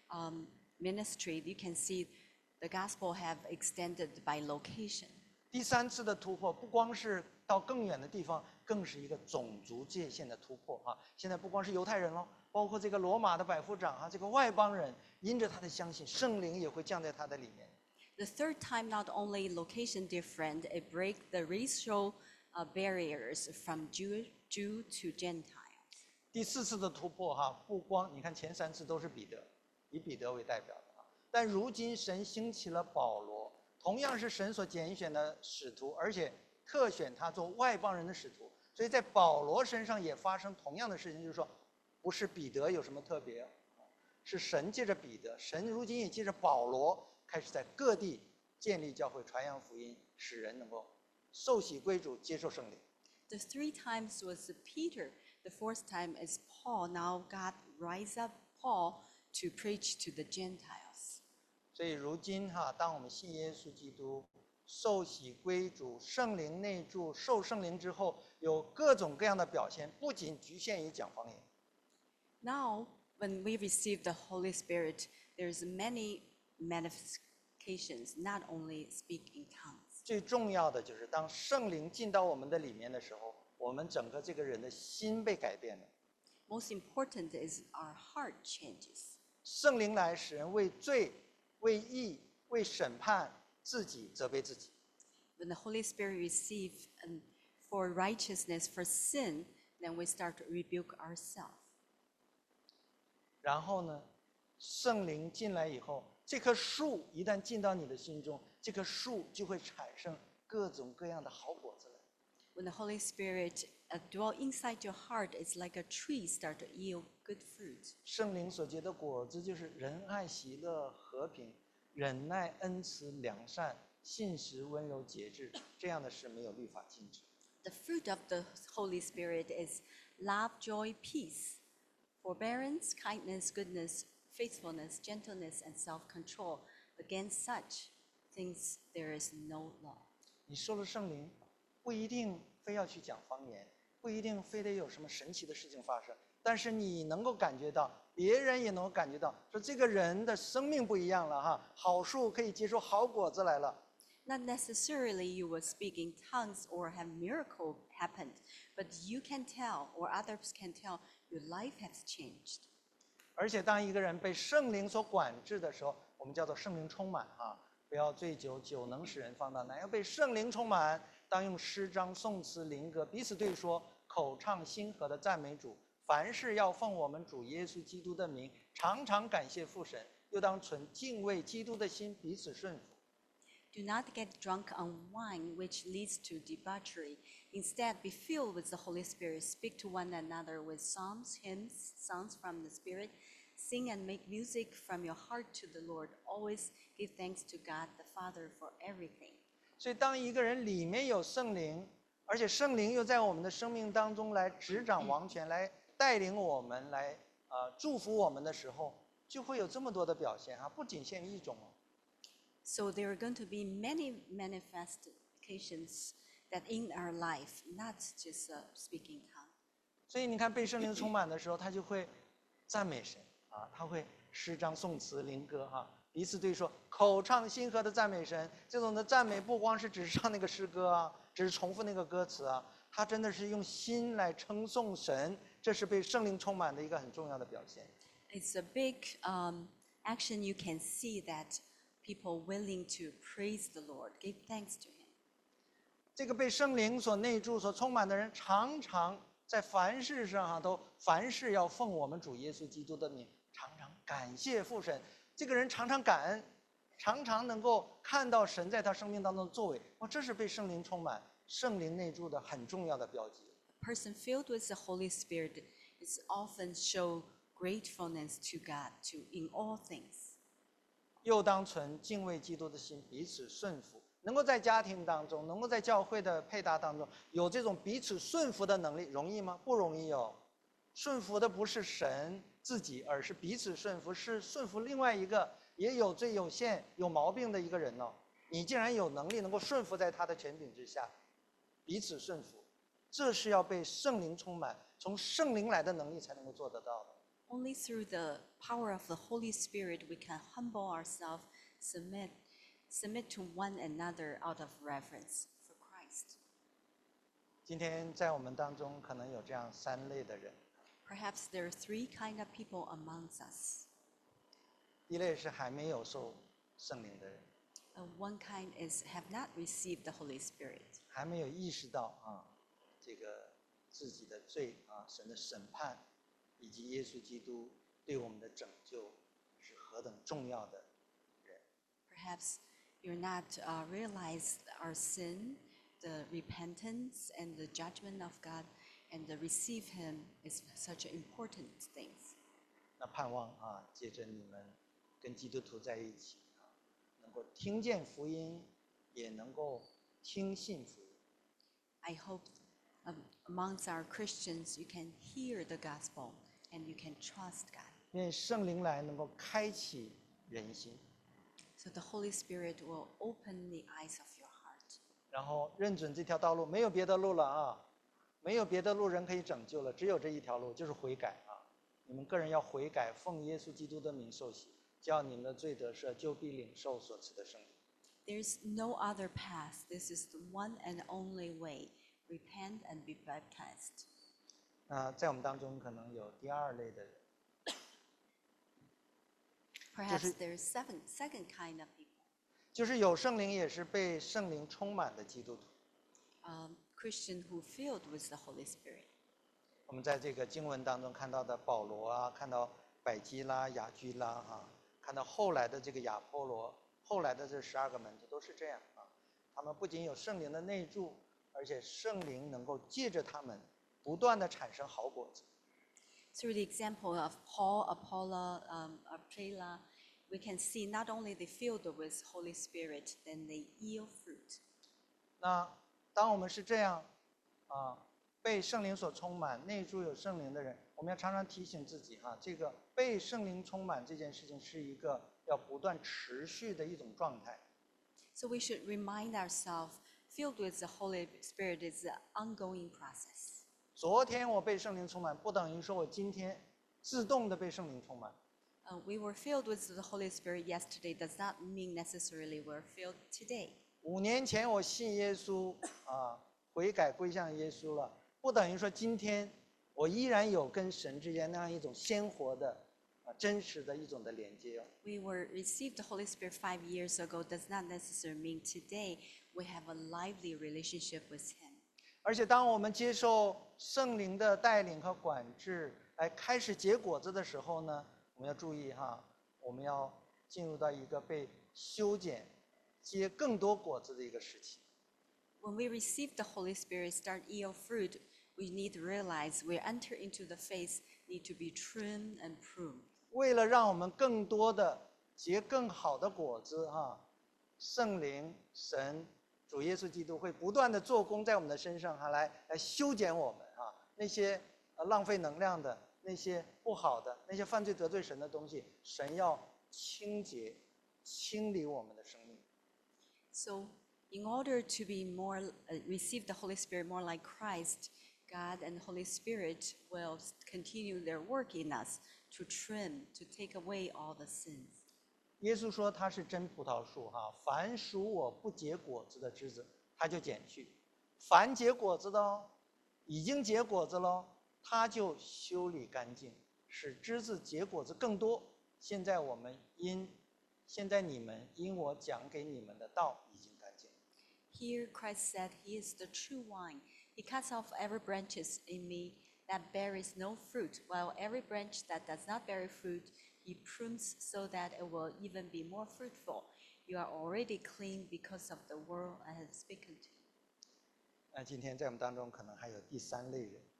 ministry, you can see the gospel have extended by location. 第三次的突破不光是到更远的地方，更是一个种族界限的突破啊！现在不光是犹太人喽，包括这个罗马的百夫长啊，这个外邦人，因着他的相信，圣灵也会降在他的里面。 The third time, not only location different, it break the racial barriers from Jew to Gentile. 第四次的突破哈，不光你看前三次都是彼得，以彼得为代表的啊，但如今神兴起了保罗，同样是神所拣选的使徒，而且特选他做外邦人的使徒，所以在保罗身上也发生同样的事情，就是说，不是彼得有什么特别，是神借着彼得，神如今也借着保罗，开始在各地建立教会、传扬福音，使人能够受洗归主、接受圣灵。 The three times was Peter. The fourth time is Paul. Now God rise up Paul to preach to the Gentiles. 所以如今哈，当我们信耶稣基督、受洗归主、圣灵内住、受圣灵之后，有各种各样的表现，不仅局限于讲方言。 Now, when we receive the Holy Spirit, there's many manifestations, not only speak in tongues. 最重要的就是当圣灵进到我们的里面的时候，我们整个这个人的心被改变了。 Most important is our heart changes. 圣灵来使人为罪、为义、为审判自己责备自己。 When the Holy Spirit receive for righteousness, for sin, then we start to rebuke ourselves. 然后呢，圣灵进来以后，这棵树一旦进到你的心中，这棵树就会产生各种各样的好果子来。 When the Holy Spirit dwell inside your heart, it's like a tree start to yield good fruit. 圣灵所结的果子就是仁爱、喜乐、和平、忍耐、恩慈、良善、信实、温柔、节制，这样的事没有律法禁止。 The fruit of the Holy Spirit is love, joy, peace, forbearance, kindness, goodness, faithfulness, gentleness, and self-control. Against such things there is no law. 你受了圣灵，不一定非要去讲方言，不一定非得有什么神奇的事情发生，但是你能够感觉到，别人也能够感觉到，说这个人的生命不一样了哈，好树可以结出好果子来了。 Not necessarily you will speak in tongues or have miracle happened, but you can tell or others can tell your life has changed. 而且当一个人被圣灵所管制的时候，我们叫做圣灵充满哈，不要醉酒，酒能使人放荡，乃要被圣灵充满。当用诗章、颂词、灵歌彼此对说，口唱心和的赞美主。凡事要奉我们主耶稣基督的名，常常感谢父神，又当存敬畏基督的心，彼此顺服。 Do not get drunk on wine, which leads to debauchery. Instead, be filled with the Holy Spirit. Speak to one another with psalms, hymns, songs from the Spirit. Sing and make music from your heart to the Lord. Always give thanks to God the Father for everything. 所以，当一个人里面有圣灵，而且圣灵又在我们的生命当中来执掌王权，来带领我们，来祝福我们的时候，就会有这么多的表现啊，不仅限于一种哦。 So there are going to be many manifestations that in our life, not just speaking tongue. 所以你看，被圣灵充满的时候，他就会赞美神啊，他会诗章、颂词、灵歌哈，彼此对说，口唱心和的赞美神。这种的赞美不光是只是唱那个诗歌啊，只是重复那个歌词啊，他真的是用心来称颂神，这是被圣灵充满的一个很重要的表现。 It's a big action you can see that people willing to praise the Lord, give thanks to Him. 这个被圣灵所内住、所充满的人，常常在凡事上都凡事要奉我们主耶稣基督的名，常常感谢父神。这个人常常感恩，常常能够看到神在他生命当中的作为，这是被圣灵充满、圣灵内住的很重要的标记。 A person filled with the Holy Spirit is often show gratefulness to God in all things. 又当存敬畏基督的心，彼此顺服。能够在家庭当中，能够在教会的配搭当中，有这种彼此顺服的能力，容易吗？不容易哦。顺服的不是神自己，而是彼此顺服，是顺服另外一个也有罪有限、有毛病的一个人哦。你竟然有能力能够顺服在他的权柄之下，彼此顺服，这是要被圣灵充满，从圣灵来的能力才能够做得到的。 Only through the power of the Holy Spirit we can humble ourselves, submit to one another out of reverence for Christ. 今天在我们当中可能有这样3类的人。 Perhaps there are 3 kind of people amongst us. 一类是还没有受圣灵的人， One kind is have not received the Holy Spirit. 还没有意识到这个自己的罪神的审判，以及耶稣基督对我们的拯救是何等重要的人。 Perhaps you're not realize our sin, the repentance and the judgment of God, and to receive Him is such important things. 那盼望借着你们跟基督徒在一起能够听见福音，也能够听信福音。 I hope amongst our Christians you can hear the gospel and you can trust God. 愿圣灵来能够开启人心， So the Holy Spirit will open the eyes of your heart. 然后认准这条道路，没有别的路了没有别的路人可以拯救了，只有这一条路，就是悔改你们个人要悔改，奉耶稣基督的名受洗，叫你们的罪得赦，就必领受所赐的圣灵。 There's no other path. This is the one and only way. Repent and be baptized. 在我们当中可能有第2类的人， Perhaps there's second kind of people. 就是有圣灵也是被圣灵充满的基督徒。 Christian who filled with the Holy Spirit. 我们在这个经文当中看到的保罗看到百基拉、雅居拉看到后来的这个亚波罗，后来的这12个门徒都是这样他们不仅有圣灵的内住，而且圣灵能够借着他们不断的产生好果子。 Through the example of Paul, Apollo, Apella, we can see not only they filled with Holy Spirit, then they yield fruit. 那当我们是这样被圣灵所充满，内住有圣灵的人，我们要常常提醒自己这个被圣灵充满这件事情是一个要不断持续的一种状态。 So we should remind ourselves, filled with the Holy Spirit is an ongoing process. 昨天我被圣灵充满，不等于说我今天自动的被圣灵充满。 We were filled with the Holy Spirit yesterday does not mean necessarily we're filled today. 5年前我信耶稣悔改归向耶稣了，不等于说今天我依然有跟神之间那样一种鲜活的真实的一种的连接。 We were received the Holy Spirit 5 years ago does not necessarily mean today we have a lively relationship with Him. 而且当我们接受圣灵的带领和管制，来开始结果子的时候呢，我们要注意我们要进入到一个被修剪、结更多果子的一个时期。 When we receive the Holy Spirit, start yield fruit, we need to realize we enter into the phase need to be trimmed and pruned. 为了让我们更多的结更好的果子圣灵、神、主耶稣基督会不断的做工在我们的身上来修剪我们那些浪费能量的、那些不好的、那些犯罪得罪神的东西，神要清洁、清理我们的生命。 So, in order to be more, receive the Holy Spirit more like Christ, God and the Holy Spirit will continue their work in us to trim, to take away all the sins. 耶稣说他是真葡萄树凡属我不结果子的枝子，他就剪去；凡结果子的已经结果子了，他就修理干净，使枝子结果子更多。现在你们因我讲给你们的道已经干净。 Here Christ said he is the true wine. He cuts off every branches in me that bears no fruit, while every branch that does not bear fruit, he prunes so that it will even be more fruitful. You are already clean because of the word I have spoken to you. 那今天在我们当中可能还有第三类人，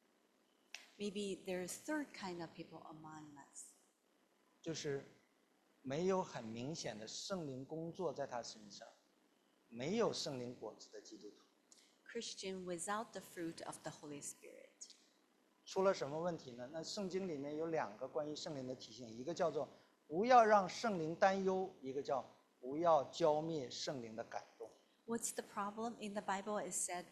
Maybe there's third kind of people among us. 就是没有很明显的圣灵工作在他身上，没有圣灵果子的基督徒。 Christian without the fruit of the Holy Spirit. 出了什么问题呢？那圣经里面有2个关于圣灵的提醒，一个叫做不要让圣灵担忧，一个叫不要浇灭圣灵的感动。 What's the problem? In the Bible, it said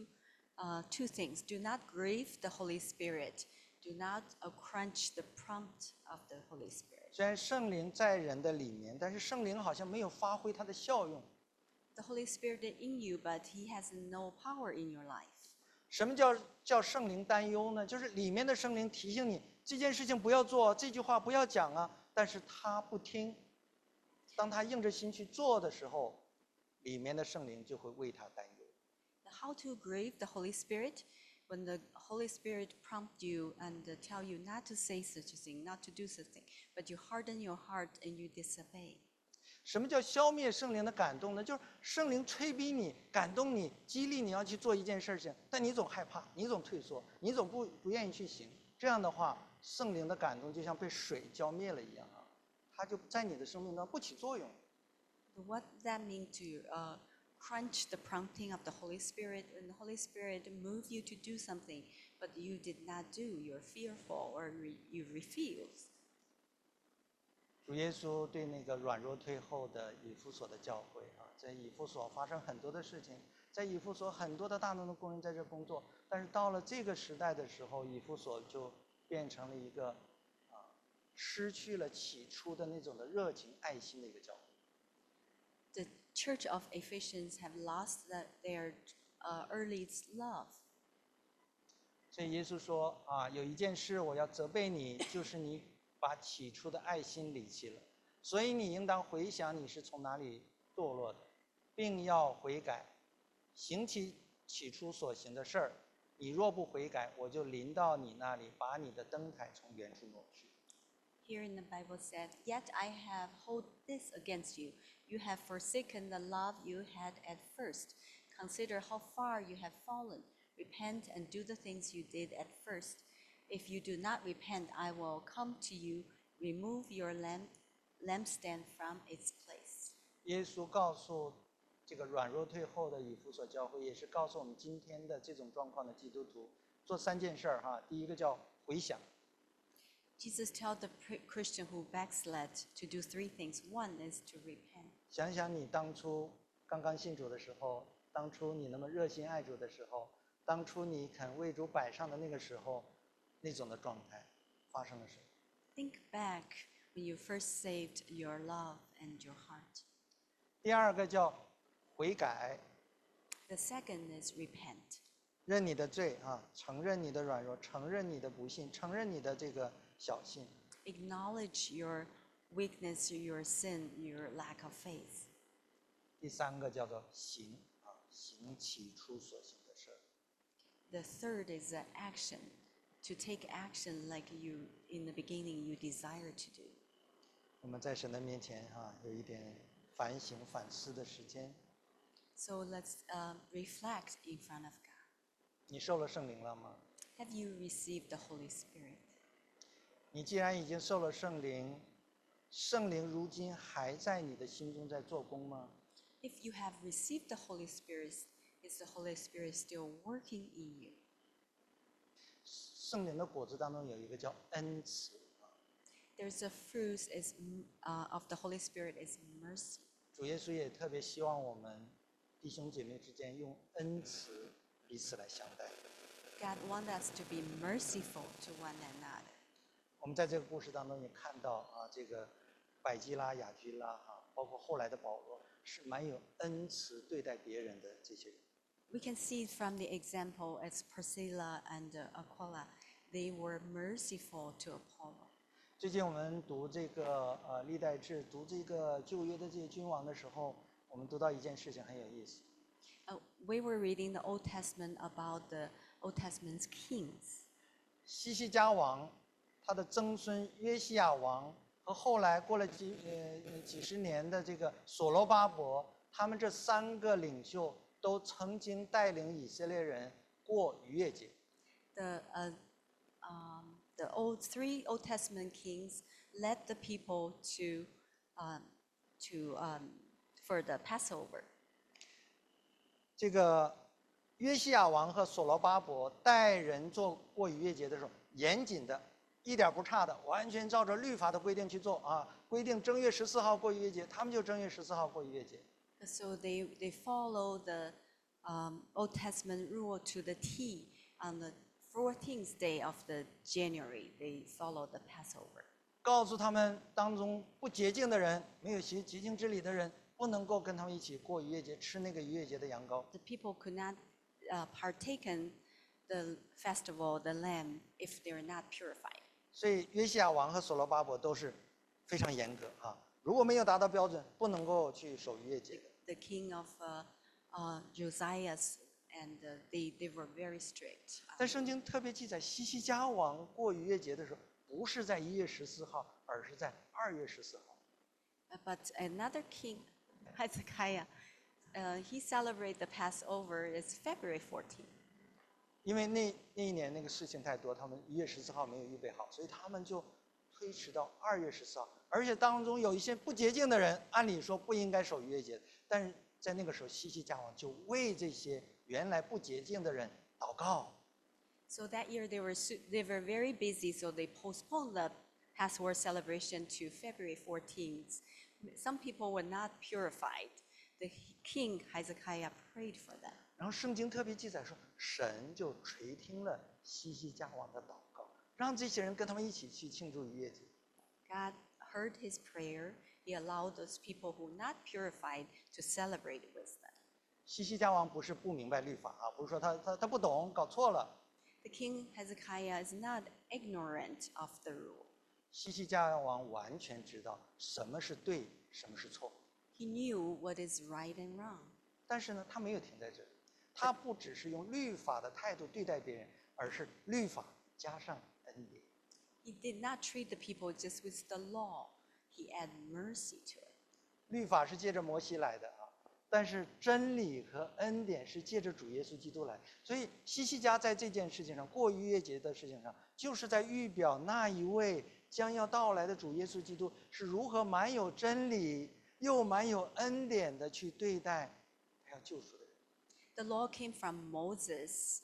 two things. Do not grieve the Holy Spirit. Do not quench the prompt of the Holy Spirit. 虽然圣灵在人的里面，但是圣灵好像没有发挥它的效用。 The Holy Spirit is in you, but He has no power in your life. 什么叫圣灵担忧呢？就是里面的圣灵提醒你这件事情不要做，这句话不要讲啊，但是他不听。当他硬着心去做的时候，里面的圣灵就会为他担忧。 How to grieve the Holy Spirit? When the Holy Spirit prompt you and tell you not to say such a thing, not to do such a thing, but you harden your heart and you disobey. 什么叫消灭圣灵的感动呢？就是圣灵催逼你、感动你、激励你要去做一件事情，但你总害怕，你总退缩，你总不愿意去行。这样的话，圣灵的感动就像被水浇灭了一样啊，它就在你的生命当中不起作用。 What does that mean to quench the prompting of the Holy Spirit? When the Holy Spirit moves you to do something, but you did not do, you're fearful or you refuse. 主耶稣对那个软弱退后的以弗所的教会啊，在以弗所发生很多的事情，在以弗所很多的大能的工人在这工作，但是到了这个时代的时候，以弗所就变成了一个失去了起初的那种的热情、爱心的一个教会。 The church of Ephesians have lost their early love. 所以耶稣说啊，有一件事我要责备你，就是你把起初的爱心离弃了，所以你应当回想你是从哪里堕落的，并要悔改，行起初所行的事儿。你若不悔改，我就临到你那里，把你的灯台从原处挪去。 Here in the Bible said, "Yet I have hold this against you. You have forsaken the love you had at first. Consider how far you have fallen. Repent and do the things you did at first. If you do not repent, I will come to you, remove your lampstand from its place." 耶稣告诉这个软弱退后的以弗所教会，也是告诉我们今天的这种状况的基督徒，做3件事儿哈。第一个叫回想。 Jesus tells the Christian who backslid to do 3 things. One is to repent. 想想你当初刚刚信主的时候，当初你那么热心爱主的时候，当初你肯为主摆上的那个时候，那种的状态发生了什么？ Think back when you first saved your love and your heart. 第二个叫悔改， The second is repent. 认你的罪啊，承认你的软弱，承认你的不信，承认你的这个小信。 Acknowledge your weakness, your sin, your lack of faith. 第三个叫做行啊，行起初所行的事儿。 The third is the action, to take action like you in the beginning you desire to do. 我们在神的面前啊，有一点反省反思的时间。 So let's reflect in front of God. 你受了圣灵了吗？ Have you received the Holy Spirit? 你既然已经受了圣灵，圣灵如今还在你的心中在做工吗？ If you have received the Holy Spirit, is the Holy Spirit still working in you? 圣灵的果子当中有一个叫恩慈， There's a fruit of the Holy Spirit is mercy. 主耶稣也特别希望我们弟兄姐妹之间用恩慈彼此来相待。 God wants us to be merciful to one another. 我们在这个故事当中也看到啊，这个百基拉、雅居拉啊，包括后来的保罗，是蛮有恩慈对待别人的这些人。 We can see from the example as Priscilla and Aquila, they were merciful to Apollo. 最近我们读这个历代志，读这个旧约的这些君王的时候，我们读到一件事情很有意思。 We were reading the Old Testament about the Old Testament's kings. 西西家王，他的曾孙约西亚王和后来过了几十年的这个所罗巴伯，他们这3个领袖都曾经带领以色列人过逾越节。 The three Old Testament kings led the people for the Passover. 这个约西亚王和所罗巴伯带人做过逾越节的时候，严谨的，一点不差的，完全照着律法的规定去做啊。规定正月14号过逾越节，他们就正月14号过逾越节。 So they follow the Old Testament rule to the T. On the 14th day of the January, they follow the Passover. 告诉他们当中不洁净的人，没有行洁净之礼的人，不能够跟他们一起过逾越节，吃那个逾越节的羊羔。 The people could not partake in the festival, the lamb, if they are not purified. 所以约西亚王和所罗巴伯都是非常严格啊，如果没有达到标准，不能够去守逾越节的。 The king of Josiah, and they were very strict. 但圣经特别记载，西西家王过逾越节的时候，不是在1月14号，而是在2月14号。 But another king, Hezekiah, he celebrated the Passover is February 14th. 因为那一年那个事情太多，他们1月14号没有预备好，所以他们就推迟到2月14号。而且当中有一些不洁净的人，按理说不应该守逾越节，但是在那个时候，西西家王就为这些原来不洁净的人祷告。 So that year they were very busy, so they postponed the Passover celebration to February 14th. Some people were not purified. The king Hezekiah prayed for them. 然后圣经特别记载说，神就垂听了西西家王的祷告，让这些人跟他们一起去庆祝逾越节。 God heard his prayer. He allowed those people who were not purified to celebrate with them. 西西家王不是不明白律法啊，不是说他不懂，搞错了。 The king Hezekiah is not ignorant of the rule. 西西家王完全知道什么是对，什么是错。 He knew what is right and wrong. 但是呢，他没有停在这里，他不只是用律法的态度对待别人，而是律法加上恩典。 He did not treat the people just with the law. He added mercy to it. 律法是借着摩西来的啊，但是真理和恩典是借着主耶稣基督来。所以西西家在这件事情上，过逾越节的事情上，就是在预表那一位将要到来的主耶稣基督是如何满有真理又满有恩典的去对待要救赎的人。 The law came from Moses.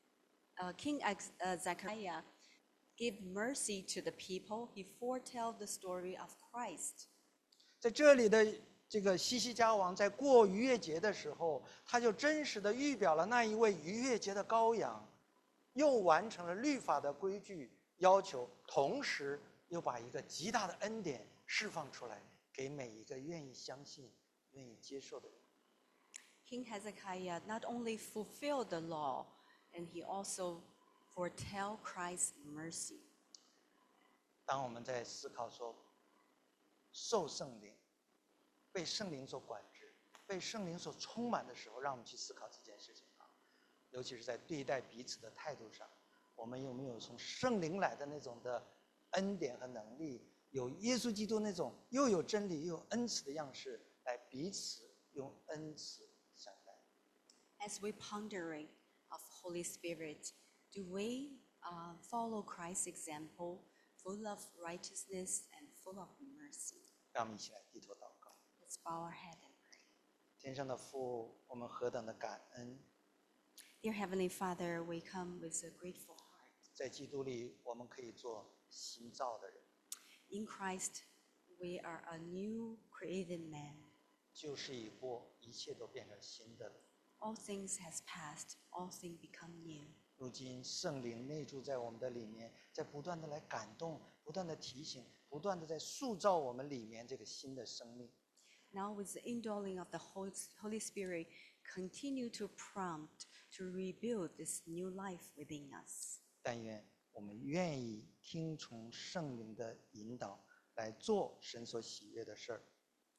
King Zechariah gave mercy to the people. He foretell the story of Christ. 在这里的这个西西家王在过逾越节的时候，他就真实的预表了那一位逾越节的羔羊，又完成了律法的规矩要求，同时又把一个极大的恩典释放出来，给每一个愿意相信、愿意接受的人。 King Hezekiah not only fulfilled the law, and he also foretell Christ's mercy. 当我们在思考说受圣灵、被圣灵所管制、被圣灵所充满的时候，让我们去思考这件事情啊，尤其是在对待彼此的态度上，我们有没有从圣灵来的那种的恩典和能力，有耶稣基督那种又有真理又有恩慈的样式，来彼此用恩慈相待。 As we pondering of Holy Spirit, do we follow Christ's example, full of righteousness and full of mercy? 让我们一起来低头祷告。 Let's bow our head and pray. 天上的父，我们何等的感恩！ Dear Heavenly Father, we come with a grateful heart. 在基督里，我们可以做新造的人， In Christ, we are a new created man. 旧事已过，一切都变成新的了。 All things has passed, all things become new. 如今圣灵内住在我们的里面，在不断的来感动，不断的提醒，不断的在塑造我们里面这个新的生命。 Now with the indwelling of the Holy Spirit, continue to prompt to rebuild this new life within us. 但愿我们愿意听从圣灵的引导，来做神所喜悦的事儿。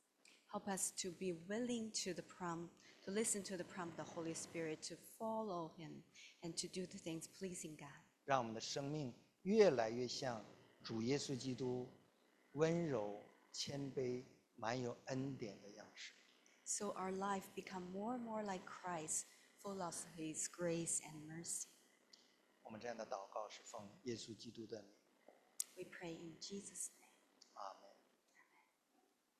Help us to be willing to the prompt, to listen to the prompt of the Holy Spirit, to follow Him, and to do the things pleasing God. 让我们的生命越来越像主耶稣基督温柔、谦卑、满有恩典的样式。 So our life become more and more like Christ, full of His grace and mercy. 我们这样的祷告是奉耶稣基督的名。 We pray in Jesus' name.